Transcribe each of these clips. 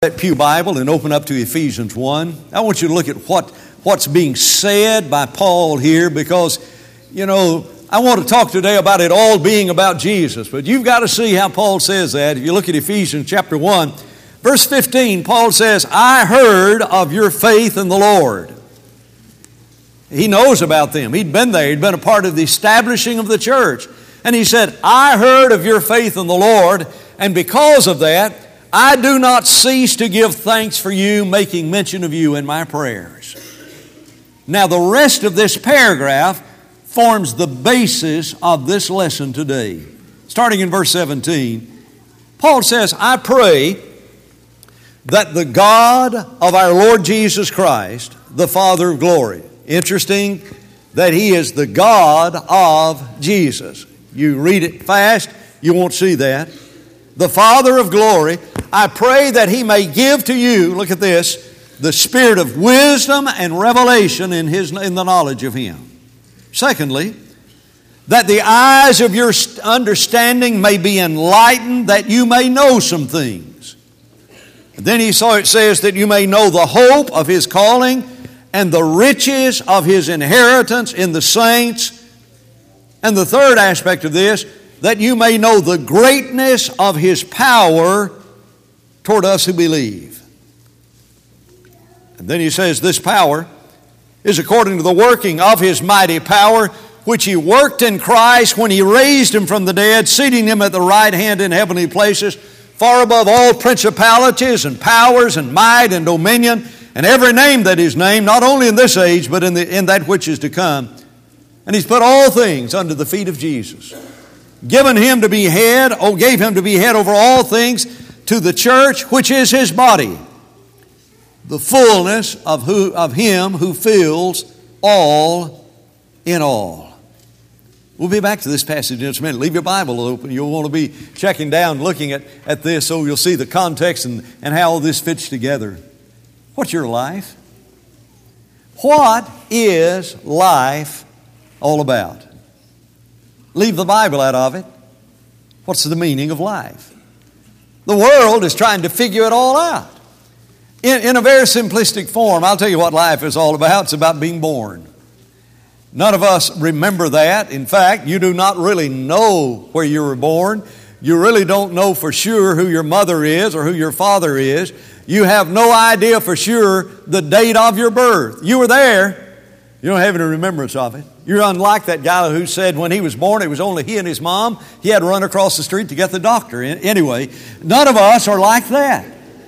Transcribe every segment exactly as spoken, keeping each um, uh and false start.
That Pew Bible and open up to Ephesians one. I want you to look at what, what's being said by Paul here, because, you know, I want to talk today about it all being about Jesus. But you've got to see how Paul says that. If you look at Ephesians chapter one, verse fifteen, Paul says, I heard of your faith in the Lord. He knows about them. He'd been there. He'd been a part of the establishing of the church. And he said, I heard of your faith in the Lord, and because of that, I do not cease to give thanks for you, making mention of you in my prayers. Now, the rest of this paragraph forms the basis of this lesson today. Starting in verse seventeen, Paul says, I pray that the God of our Lord Jesus Christ, the Father of glory. Interesting that He is the God of Jesus. You read it fast, you won't see that. The Father of glory, I pray that He may give to you, look at this, the spirit of wisdom and revelation in His in the knowledge of Him. Secondly, that the eyes of your understanding may be enlightened, that you may know some things. And then he saw it says that you may know the hope of His calling and the riches of His inheritance in the saints. And the third aspect of this, that you may know the greatness of His power toward us who believe. And then he says this power is according to the working of His mighty power, which He worked in Christ when He raised Him from the dead, seating Him at the right hand in heavenly places, far above all principalities and powers and might and dominion, and every name that is named, not only in this age, but in, the, in that which is to come. And He's put all things under the feet of Jesus, given Him to be head, oh, gave Him to be head over all things to the church, which is His body, the fullness of who of Him who fills all in all. We'll be back to this passage in just a minute. Leave your Bible open. You'll want to be checking down, looking at, at this, so you'll see the context and, and how all this fits together. What's your life? What is life all about? Leave the Bible out of it. What's the meaning of life? The world is trying to figure it all out. In, in a very simplistic form, I'll tell you what life is all about. It's about being born. None of us remember that. In fact, you do not really know where you were born. You really don't know for sure who your mother is or who your father is. You have no idea for sure the date of your birth. You were there. You don't have any remembrance of it. You're unlike that guy who said when he was born, it was only he and his mom. He had to run across the street to get the doctor. Anyway, none of us are like that.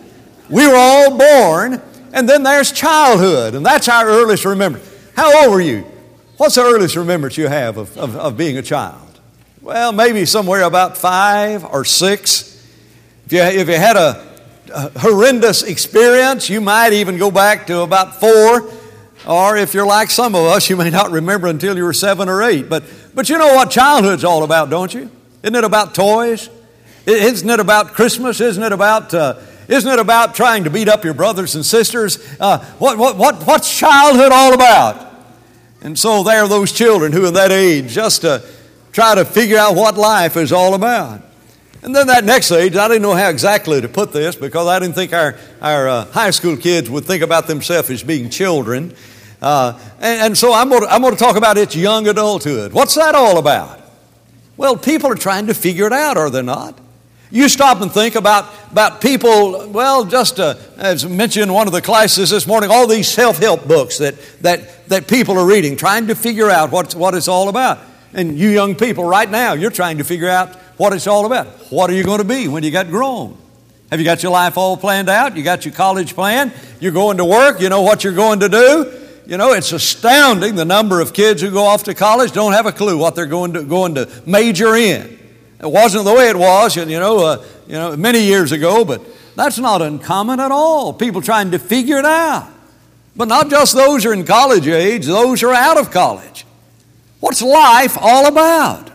We were all born, and then there's childhood, and that's our earliest remembrance. How old were you? What's the earliest remembrance you have of, of, of being a child? Well, maybe somewhere about five or six. If you, if you had a, a horrendous experience, you might even go back to about four. Or if you're like some of us, you may not remember until you were seven or eight. But, but you know what childhood's all about, don't you? Isn't it about toys? Isn't it about Christmas? Isn't it about, uh, isn't it about trying to beat up your brothers and sisters? Uh, what, what, what, what's childhood all about? And so there are those children who are that age just to try to figure out what life is all about. And then that next age, I didn't know how exactly to put this, because I didn't think our, our uh, high school kids would think about themselves as being children. Uh, and, and so I'm going, to, I'm going to talk about its young adulthood. What's that all about? Well, people are trying to figure it out, are they not? You stop and think about, about people, well, just uh, as mentioned in one of the classes this morning, all these self-help books that, that, that people are reading, trying to figure out what, what it's all about. And you young people right now, you're trying to figure out what it's all about. What are you going to be when you get grown? Have you got your life all planned out? You got your college plan? You're going to work? You know what you're going to do? You know, it's astounding the number of kids who go off to college don't have a clue what they're going to going to major in. It wasn't the way it was, you know, uh, you know, many years ago, but that's not uncommon at all. People trying to figure it out. But not just those who are in college age, those who are out of college. What's life all about?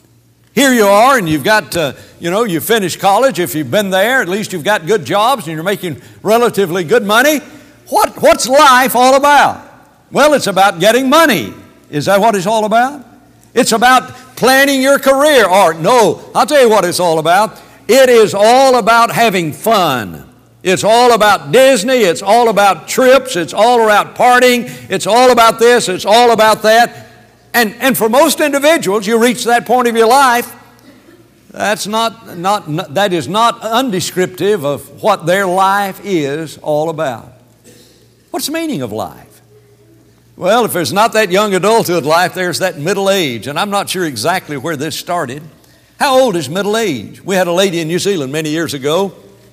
Here you are, and you've got, uh, you know, you've finished college. If you've been there, at least you've got good jobs and you're making relatively good money. What, what's life all about? Well, it's about getting money. Is that what it's all about? It's about planning your career. Or no, I'll tell you what it's all about. It is all about having fun. It's all about Disney. It's all about trips. It's all about partying. It's all about this. It's all about that. And, and for most individuals, you reach that point of your life, that's not, not, not, that is not undescriptive of what their life is all about. What's the meaning of life? Well, if there's not that young adulthood life, there's that middle age. And I'm not sure exactly where this started. How old is middle age? We had a lady in New Zealand many years ago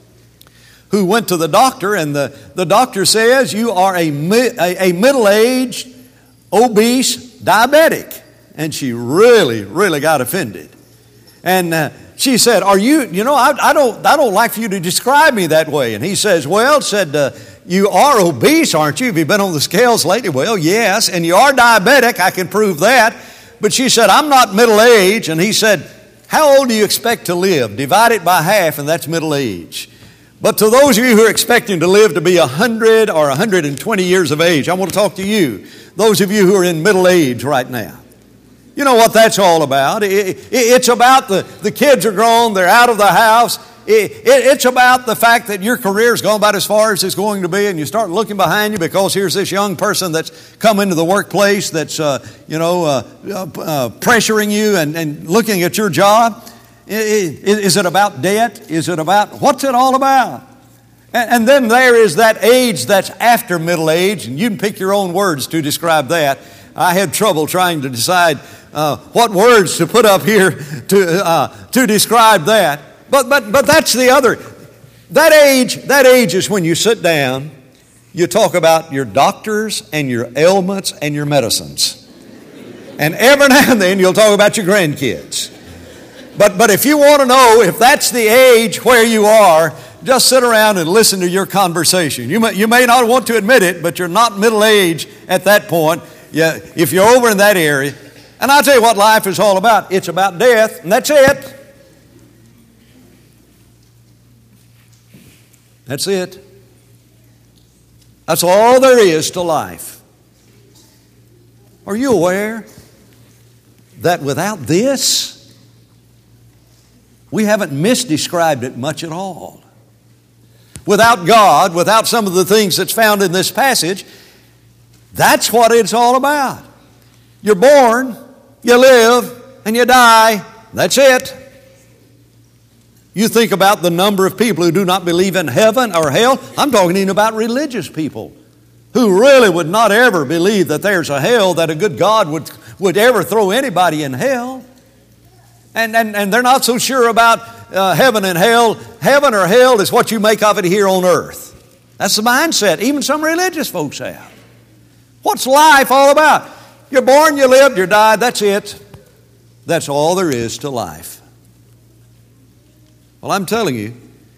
who went to the doctor, and the, the doctor says, you are a, a, a middle-aged, obese diabetic. And she really, really got offended. And uh, she said, are you, you know, I, I don't I don't like for you to describe me that way. And he says, well, said, uh, you are obese, aren't you? Have you been on the scales lately? Well, yes. And you are diabetic, I can prove that. But she said, I'm not middle-aged. And he said, how old do you expect to live? Divide it by half, and that's middle age. But to those of you who are expecting to live to be one hundred or one hundred twenty years of age, I want to talk to you, those of you who are in middle age right now. You know what that's all about. It, it, it's about the, the kids are grown, they're out of the house. It, it, it's about the fact that your career's gone about as far as it's going to be, and you start looking behind you because here's this young person that's come into the workplace that's, uh, you know, uh, uh, pressuring you and, and looking at your job. Is it about debt? Is it about, what's it all about? And then there is that age that's after middle age, and you can pick your own words to describe that. I had trouble trying to decide uh, what words to put up here to uh, to describe that. But but but that's the other. That age, that age is when you sit down, you talk about your doctors and your ailments and your medicines. And every now and then you'll talk about your grandkids. But but if you want to know if that's the age where you are, just sit around and listen to your conversation. You may, you may not want to admit it, but you're not middle-aged at that point. Yeah, if you're over in that area. And I'll tell you what life is all about. It's about death, and that's it. That's it. That's all there is to life. Are you aware that without this, we haven't misdescribed it much at all? Without God, without some of the things that's found in this passage, that's what it's all about. You're born, you live, and you die. That's it. You think about the number of people who do not believe in heaven or hell. I'm talking even about religious people who really would not ever believe that there's a hell, that a good God would, would ever throw anybody in hell. And, and, and they're not so sure about uh, heaven and hell. Heaven or hell is what you make of it here on earth. That's the mindset even some religious folks have. What's life all about? You're born, you live, you die, that's it. That's all there is to life. Well, I'm telling you,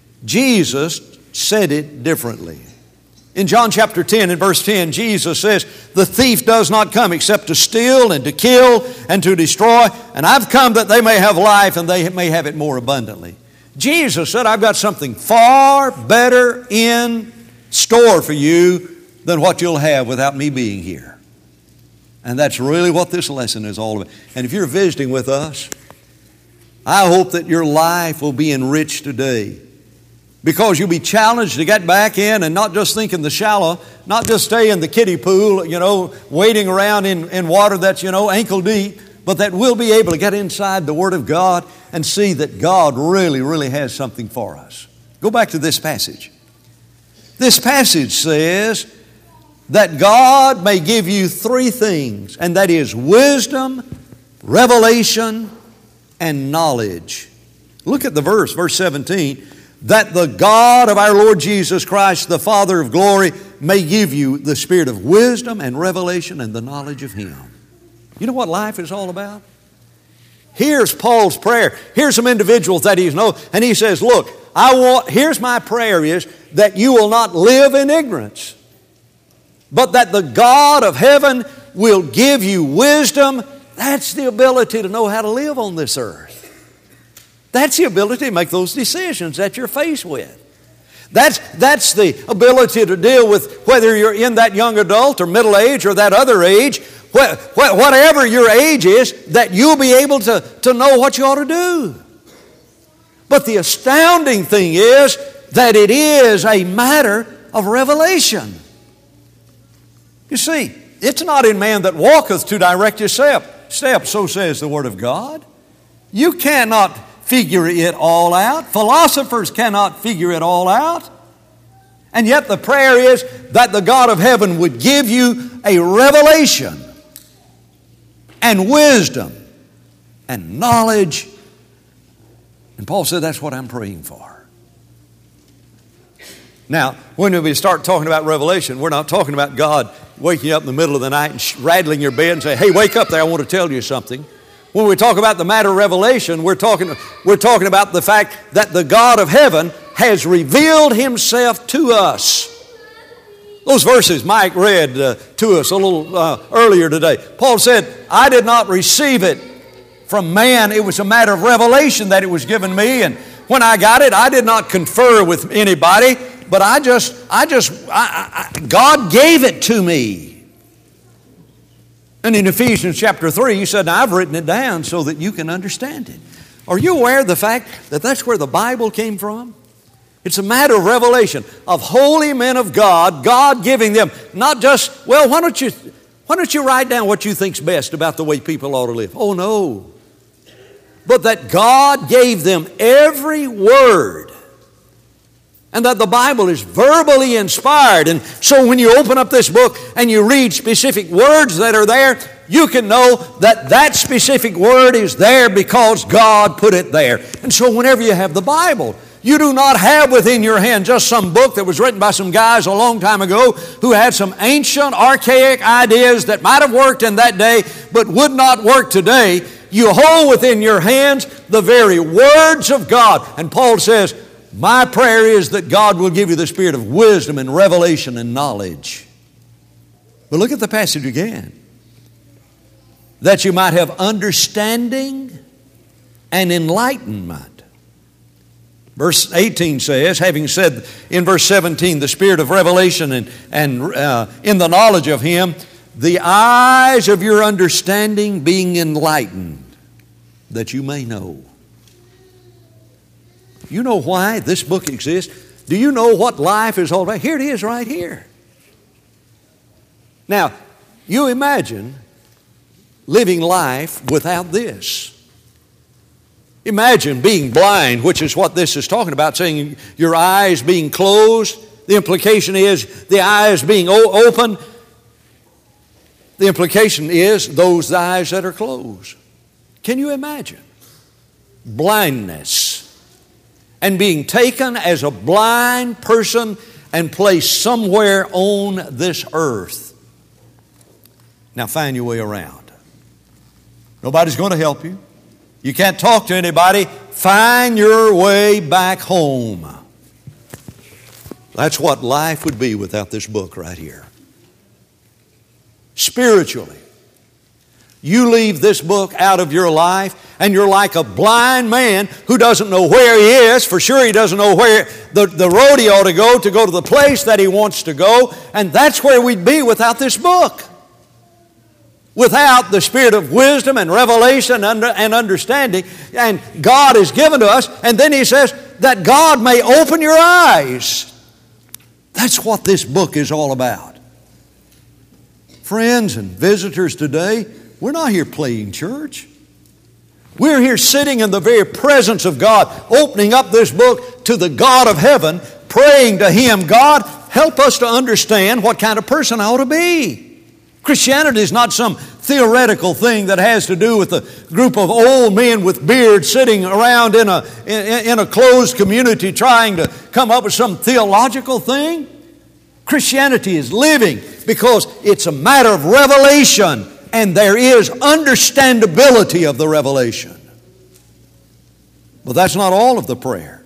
Jesus said it differently. In John chapter ten and verse ten, Jesus says, the thief does not come except to steal and to kill and to destroy. And I've come that they may have life and they may have it more abundantly. Jesus said, I've got something far better in store for you than what you'll have without me being here. And that's really what this lesson is all about. And if you're visiting with us, I hope that your life will be enriched today, because you'll be challenged to get back in and not just think in the shallow, not just stay in the kiddie pool, you know, wading around in, in water that's, you know, ankle deep, but that we'll be able to get inside the Word of God and see that God really, really has something for us. Go back to this passage. This passage says that God may give you three things, and that is wisdom, revelation, and knowledge. Look at the verse, verse seventeen. That the God of our Lord Jesus Christ, the Father of glory, may give you the spirit of wisdom and revelation and the knowledge of Him. You know what life is all about? Here's Paul's prayer. Here's some individuals that he knows, and he says, look, I want, here's my prayer is that you will not live in ignorance, but that the God of heaven will give you wisdom. That's the ability to know how to live on this earth. That's the ability to make those decisions that you're faced with. That's, that's the ability to deal with whether you're in that young adult or middle age or that other age, wh- wh- whatever your age is, that you'll be able to, to know what you ought to do. But the astounding thing is that it is a matter of revelation. You see, it's not in man that walketh to direct his step, step, so says the Word of God. You cannot figure it all out. Philosophers cannot figure it all out. And yet the prayer is that the God of heaven would give you a revelation and wisdom and knowledge. And Paul said, that's what I'm praying for. Now, when we start talking about revelation, we're not talking about God waking up in the middle of the night and rattling your bed and say, hey, wake up there, I want to tell you something. When we talk about the matter of revelation, we're talking, we're talking about the fact that the God of heaven has revealed Himself to us. Those verses Mike read uh, to us a little uh, earlier today. Paul said, I did not receive it from man. It was a matter of revelation that it was given me. And when I got it, I did not confer with anybody, but I just, I just, I, I, God gave it to me. And in Ephesians chapter three, He said, now I've written it down so that you can understand it. Are you aware of the fact that that's where the Bible came from? It's a matter of revelation of holy men of God, God giving them not just, well, why don't you, why don't you write down what you think's best about the way people ought to live? Oh, no. But that God gave them every word. And that the Bible is verbally inspired. And so when you open up this book and you read specific words that are there, you can know that that specific word is there because God put it there. And so whenever you have the Bible, you do not have within your hand just some book that was written by some guys a long time ago who had some ancient, archaic ideas that might have worked in that day but would not work today. You hold within your hands the very words of God. And Paul says, my prayer is that God will give you the spirit of wisdom and revelation and knowledge. But look at the passage again. That you might have understanding and enlightenment. Verse eighteen says, having said in verse seventeen, the spirit of revelation and, and uh, in the knowledge of Him, the eyes of your understanding being enlightened, that you may know. You know why this book exists? Do you know what life is all about? Here it is right here. Now, you imagine living life without this. Imagine being blind, which is what this is talking about, saying your eyes being closed. The implication is the eyes being open. The implication is those eyes that are closed. Can you imagine? Blindness. And being taken as a blind person and placed somewhere on this earth. Now find your way around. Nobody's going to help you. You can't talk to anybody. Find your way back home. That's what life would be without this book right here. Spiritually, you leave this book out of your life and you're like a blind man who doesn't know where he is. For sure he doesn't know where the, the road he ought to go to go to the place that he wants to go. And that's where we'd be without this book. Without the spirit of wisdom and revelation and understanding. And God is given to us. And then He says that God may open your eyes. That's what this book is all about. Friends and visitors today, we're not here playing church. We're here sitting in the very presence of God, opening up this book to the God of heaven, praying to Him, God, help us to understand what kind of person I ought to be. Christianity is not some theoretical thing that has to do with a group of old men with beards sitting around in a, in, in a closed community trying to come up with some theological thing. Christianity is living because it's a matter of revelation. And there is understandability of the revelation. But that's not all of the prayer.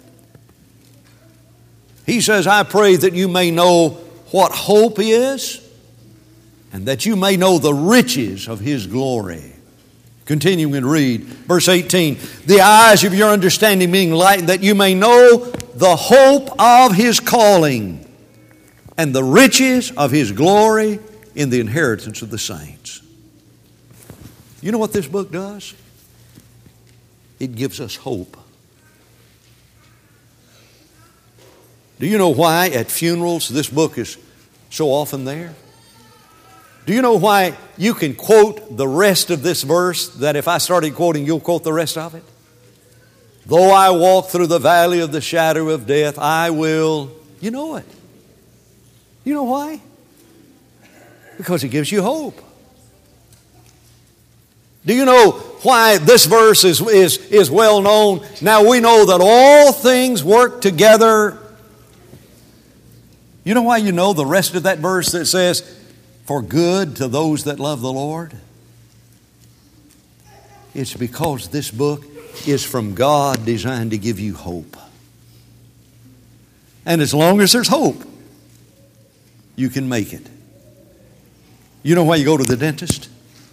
He says, I pray that you may know what hope is and that you may know the riches of His glory. Continuing to read, verse eighteen, the eyes of your understanding being enlightened, that you may know the hope of His calling and the riches of His glory in the inheritance of the saints. You know what this book does? It gives us hope. Do you know why at funerals this book is so often there? Do you know why you can quote the rest of this verse, that if I started quoting, you'll quote the rest of it? Though I walk through the valley of the shadow of death, I will, you know it. You know why? Because it gives you hope. Do you know why this verse is, is, is well known? Now we know that all things work together. You know why you know the rest of that verse that says, for good to those that love the Lord? It's because this book is from God, designed to give you hope. And as long as there's hope, you can make it. You know why you go to the dentist?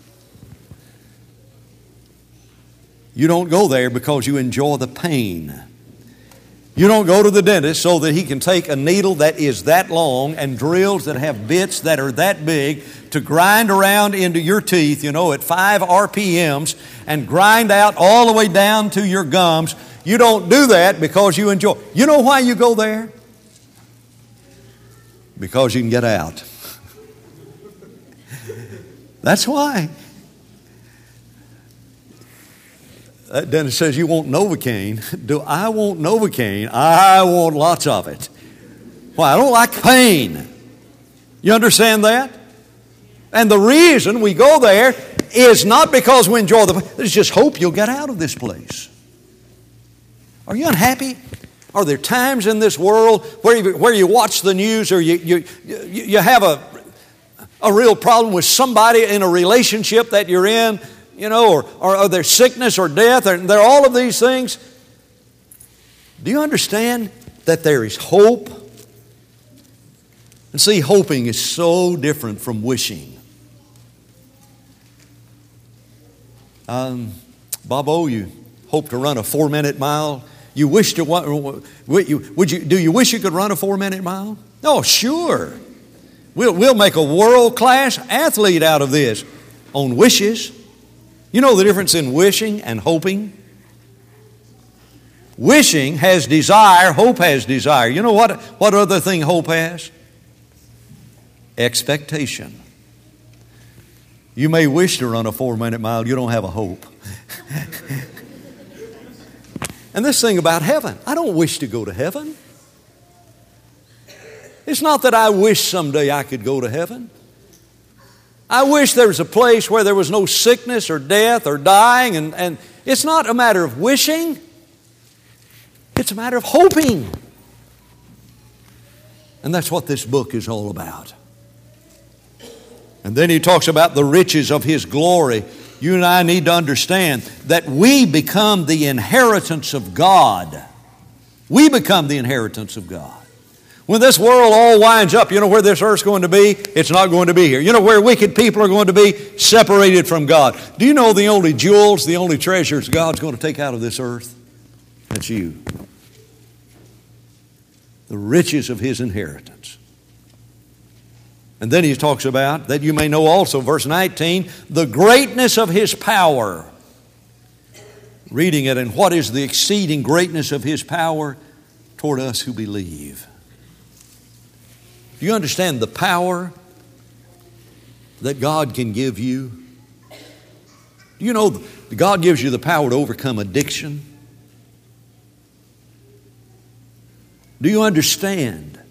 You don't go there because you enjoy the pain. You don't go to the dentist so that he can take a needle that is that long and drills that have bits that are that big to grind around into your teeth, you know, at five R P Ms and grind out all the way down to your gums. You don't do that because you enjoy. You know why you go there? Because you can get out. That's why. That dentist says, you want Novocaine. Do I want Novocaine? I want lots of it. Why? I don't like pain. You understand that? And the reason we go there is not because we enjoy the pain. There's just hope you'll get out of this place. Are you unhappy? Are there times in this world where you, where you watch the news, or you, you, you, you have a, a real problem with somebody in a relationship that you're in, you know, or, or, or there's sickness or death, or there are all of these things? Do you understand that there is hope? And see, hoping is so different from wishing. Um, Bob O, you hope to run a four-minute mile. You wish to, would you, would you, do you wish you could run a four-minute mile? Oh, sure. We'll, we'll make a world-class athlete out of this on wishes. You know the difference in wishing and hoping? Wishing has desire, hope has desire. You know what, what other thing hope has? Expectation. You may wish to run a four-minute mile, you don't have a hope. And this thing about heaven, I don't wish to go to heaven. It's not that I wish someday I could go to heaven. I wish there was a place where there was no sickness or death or dying. And, and it's not a matter of wishing. It's a matter of hoping. And that's what this book is all about. And then he talks about the riches of His glory. You and I need to understand that we become the inheritance of God. We become the inheritance of God. When this world all winds up, you know where this earth's going to be? It's not going to be here. You know where wicked people are going to be? Separated from God. Do you know the only jewels, the only treasures God's going to take out of this earth? That's you. The riches of His inheritance. And then he talks about that you may know also, verse nineteen, the greatness of His power. Reading it, and what is the exceeding greatness of His power toward us who believe? Do you understand the power that God can give you? Do you know God gives you the power to overcome addiction? Do you understand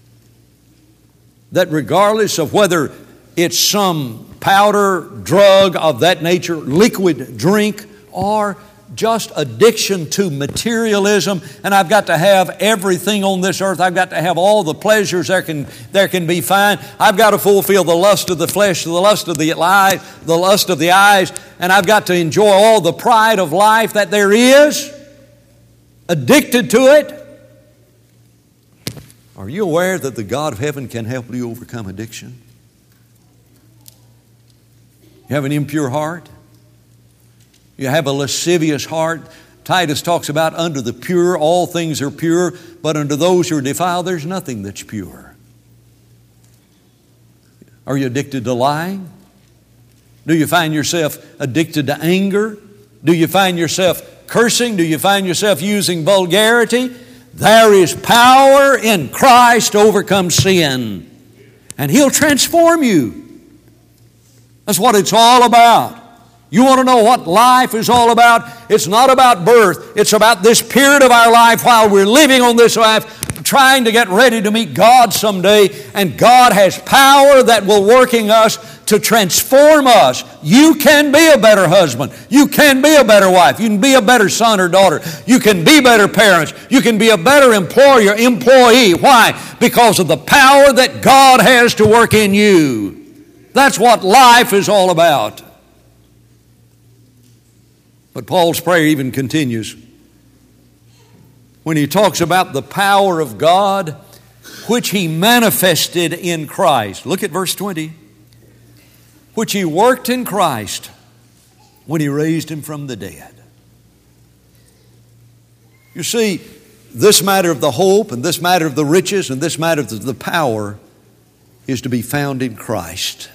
that regardless of whether it's some powder, drug of that nature, liquid drink, or just addiction to materialism, and I've got to have everything on this earth. I've got to have all the pleasures there can there can be found. I've got to fulfill the lust of the flesh, the lust of the eye, the lust of the eyes, and I've got to enjoy all the pride of life that there is. Addicted to it. Are you aware that the God of heaven can help you overcome addiction? You have an impure heart? You have a lascivious heart? Titus talks about under the pure, all things are pure, but under those who are defiled, there's nothing that's pure. Are you addicted to lying? Do you find yourself addicted to anger? Do you find yourself cursing? Do you find yourself using vulgarity? there is power in Christ to overcome sin. And He'll transform you. That's what it's all about. You want to know what life is all about? It's not about birth. It's about this period of our life while we're living on this life, trying to get ready to meet God someday. And God has power that will work in us to transform us. You can be a better husband. You can be a better wife. You can be a better son or daughter. You can be better parents. You can be a better employer, employee. Why? Because of the power that God has to work in you. That's what life is all about. But Paul's prayer even continues when he talks about the power of God which He manifested in Christ. Look at verse twenty. Which He worked in Christ when He raised Him from the dead. You see, this matter of the hope and this matter of the riches and this matter of the power is to be found in Christ.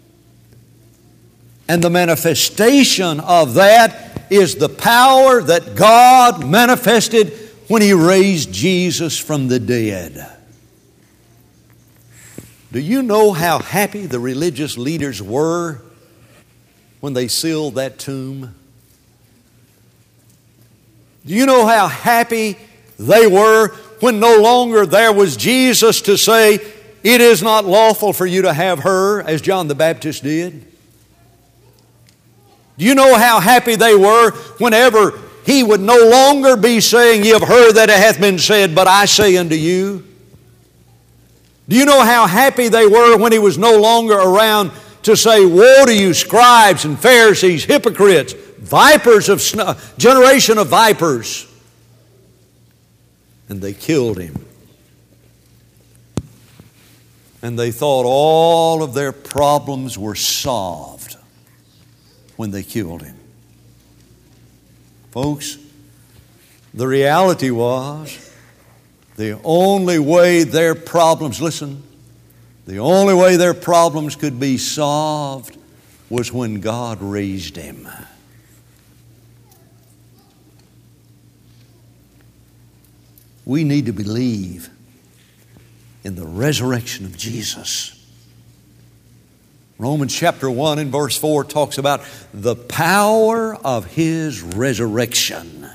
And the manifestation of that is the power that God manifested when He raised Jesus from the dead. Do you know how happy the religious leaders were when they sealed that tomb? Do you know how happy they were when no longer there was Jesus to say, "It is not lawful for you to have her," as John the Baptist did? Do you know how happy they were whenever He would no longer be saying, "Ye have heard that it hath been said, but I say unto you"? Do you know how happy they were when He was no longer around to say, "Woe to you, scribes and Pharisees, hypocrites, vipers of sn- generation of vipers"? And they killed Him. And they thought all of their problems were solved when they killed Him. Folks, the reality was the only way their problems, listen, the only way their problems could be solved was when God raised Him. We need to believe in the resurrection of Jesus. Romans chapter one and verse four talks about the power of His resurrection.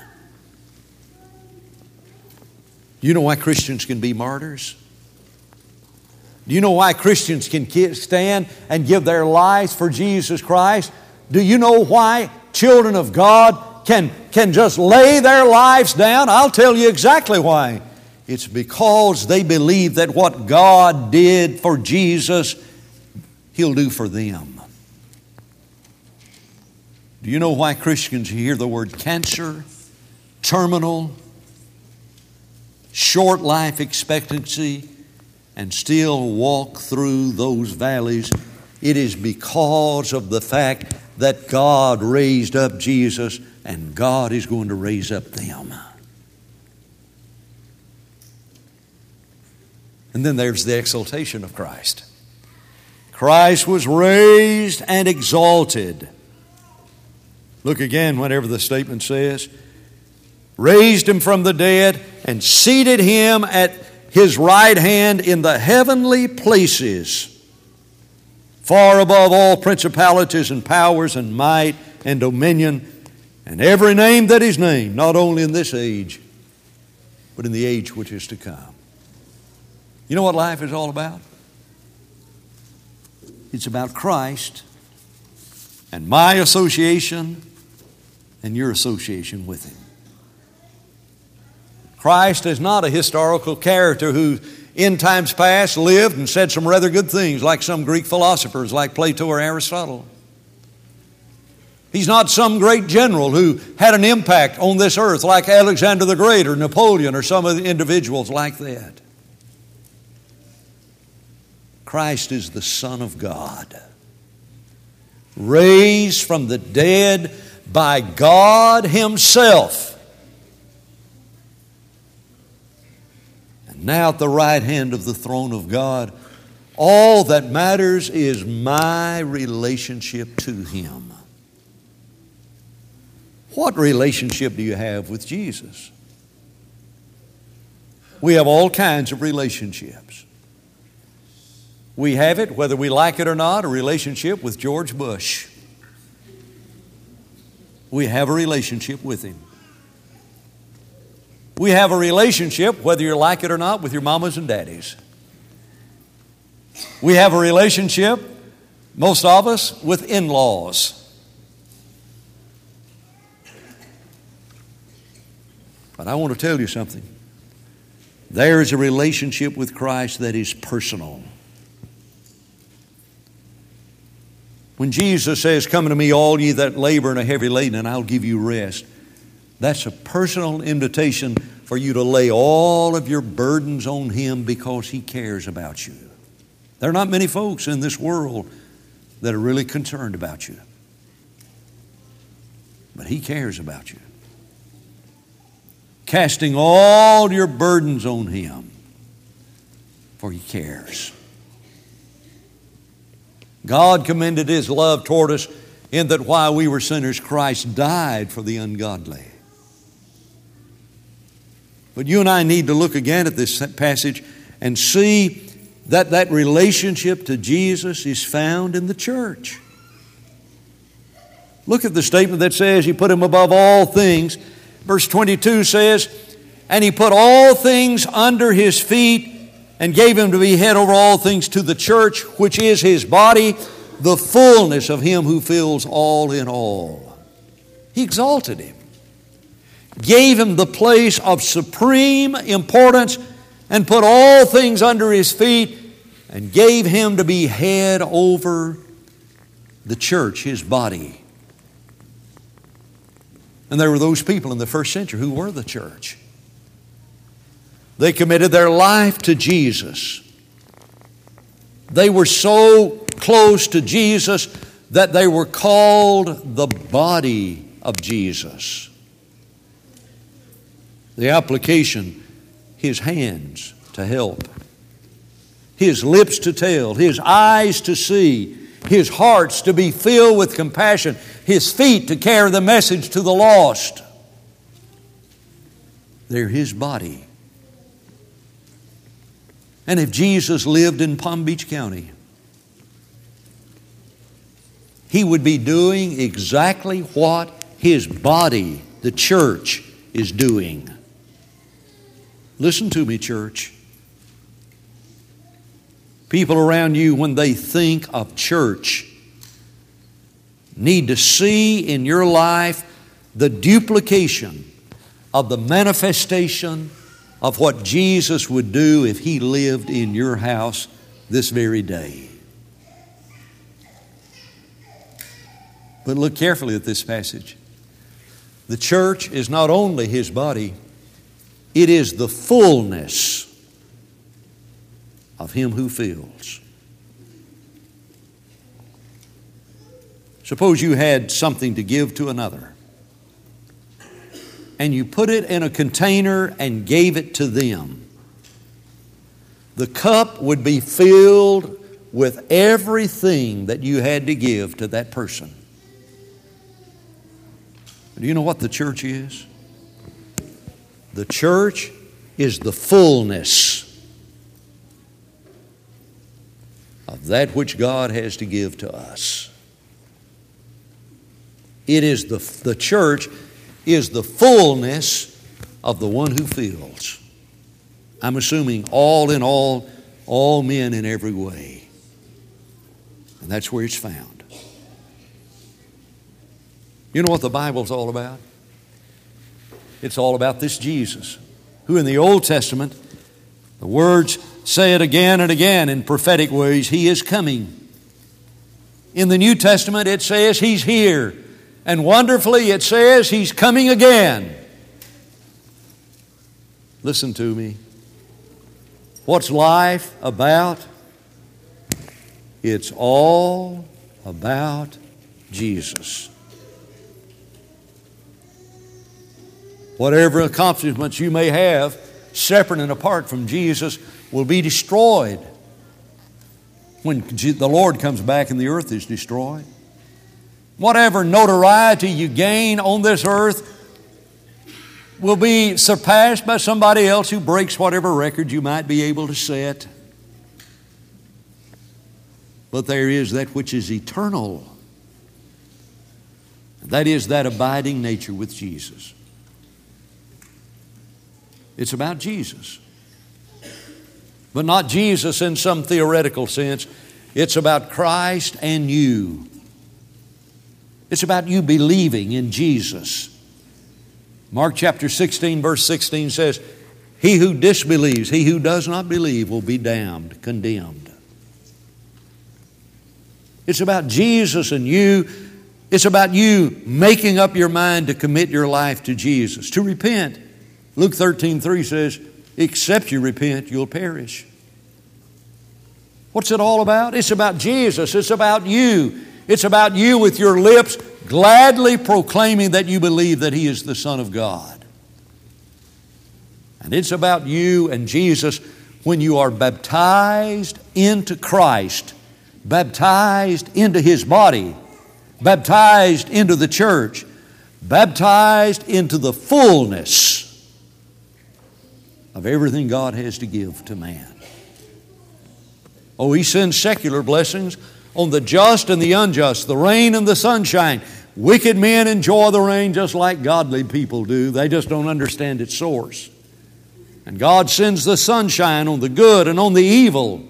Do you know why Christians can be martyrs? Do you know why Christians can stand and give their lives for Jesus Christ? Do you know why children of God can, can just lay their lives down? I'll tell you exactly why. It's because they believe that what God did for Jesus, He'll do for them. Do you know why Christians hear the word cancer, terminal, short life expectancy, and still walk through those valleys? It is because of the fact that God raised up Jesus and God is going to raise up them. And then there's the exaltation of Christ. Christ was raised and exalted. Look again, whatever the statement says. Raised Him from the dead and seated Him at His right hand in the heavenly places, far above all principalities and powers and might and dominion and every name that is named, not only in this age, but in the age which is to come. You know what life is all about? It's about Christ and my association and your association with Him. Christ is not a historical character who in times past lived and said some rather good things like some Greek philosophers like Plato or Aristotle. He's not some great general who had an impact on this earth like Alexander the Great or Napoleon or some of the individuals like that. Christ is the Son of God, raised from the dead by God Himself, and now at the right hand of the throne of God. All that matters is my relationship to Him. What relationship do you have with Jesus? We have all kinds of relationships. We have it, whether we like it or not, a relationship with George Bush. We have a relationship with him. We have a relationship, whether you like it or not, with your mamas and daddies. We have a relationship, most of us, with in-laws. But I want to tell you something. There is a relationship with Christ that is personal. When Jesus says, "Come unto me, all ye that labor and are heavy laden, and I'll give you rest," that's a personal invitation for you to lay all of your burdens on Him because He cares about you. There are not many folks in this world that are really concerned about you. But He cares about you. Casting all your burdens on Him, for He cares. God commended His love toward us in that while we were sinners, Christ died for the ungodly. But you and I need to look again at this passage and see that that relationship to Jesus is found in the church. Look at the statement that says He put Him above all things. Verse twenty-two says, "And He put all things under His feet and gave Him to be head over all things to the church, which is His body, the fullness of Him who fills all in all." He exalted Him, gave Him the place of supreme importance, and put all things under His feet, and gave Him to be head over the church, His body. And there were those people in the first century who were the church. They committed their life to Jesus. They were so close to Jesus that they were called the body of Jesus. The application, His hands to help, His lips to tell, His eyes to see, His hearts to be filled with compassion, His feet to carry the message to the lost. They're His body. And if Jesus lived in Palm Beach County, He would be doing exactly what His body, the church, is doing. Listen to me, church. People around you, when they think of church, need to see in your life the duplication of the manifestation of what Jesus would do if He lived in your house this very day. But look carefully at this passage. The church is not only His body, it is the fullness of Him who fills. Suppose you had something to give to another, and you put it in a container and gave it to them. The cup would be filled with everything that you had to give to that person. Do you know what the church is? The church is the fullness of that which God has to give to us. It is the, the church is the fullness of the one who fills. I'm assuming all in all, all men in every way. And that's where it's found. You know what the Bible's all about? It's all about this Jesus, who in the Old Testament, the words say it again and again in prophetic ways, He is coming. In the New Testament it says He's here. And wonderfully it says He's coming again. Listen to me. What's life about? It's all about Jesus. Whatever accomplishments you may have, separate and apart from Jesus, will be destroyed when the Lord comes back and the earth is destroyed. Whatever notoriety you gain on this earth will be surpassed by somebody else who breaks whatever record you might be able to set. But there is that which is eternal. That is that abiding nature with Jesus. It's about Jesus. But not Jesus in some theoretical sense. It's about Christ and you. It's about you believing in Jesus. Mark chapter sixteen, verse sixteen says, he who disbelieves, he who does not believe will be damned, condemned. It's about Jesus and you. It's about you making up your mind to commit your life to Jesus, to repent. Luke thirteen three says, except you repent, you'll perish. What's it all about? It's about Jesus. It's about you. It's about you with your lips gladly proclaiming that you believe that He is the Son of God. And it's about you and Jesus when you are baptized into Christ, baptized into His body, baptized into the church, baptized into the fullness of everything God has to give to man. Oh, He sends secular blessings on the just and the unjust, the rain and the sunshine. Wicked men enjoy the rain just like godly people do. They just don't understand its source. And God sends the sunshine on the good and on the evil.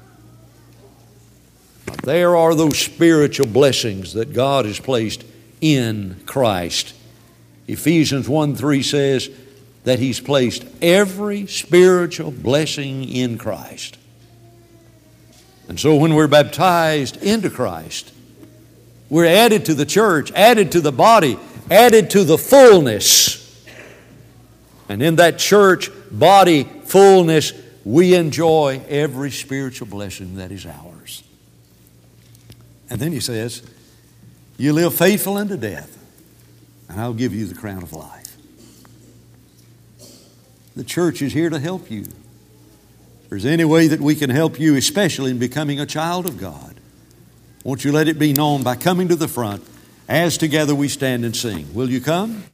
But there are those spiritual blessings that God has placed in Christ. Ephesians one three says that He's placed every spiritual blessing in Christ. And so when we're baptized into Christ, we're added to the church, added to the body, added to the fullness. And in that church, body, fullness, we enjoy every spiritual blessing that is ours. And then He says, you live faithful unto death, and I'll give you the crown of life. The church is here to help you. If there's any way that we can help you, especially in becoming a child of God, won't you let it be known by coming to the front as together we stand and sing. Will you come?